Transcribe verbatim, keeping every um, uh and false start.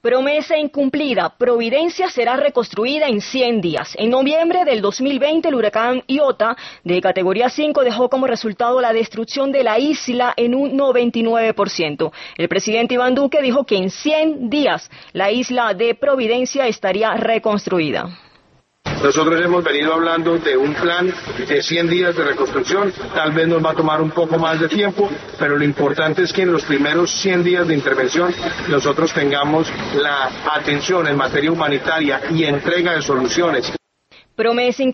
Promesa incumplida. Providencia será reconstruida en cien días. En noviembre del dos mil veinte, el huracán Iota, de categoría cinco, dejó como resultado la destrucción de la isla en un noventa y nueve por ciento. El presidente Iván Duque dijo que en cien días la isla de Providencia estaría reconstruida. Nosotros hemos venido hablando de un plan de cien días de reconstrucción, tal vez nos va a tomar un poco más de tiempo, pero lo importante es que en los primeros cien días de intervención nosotros tengamos la atención en materia humanitaria y entrega de soluciones. Promesa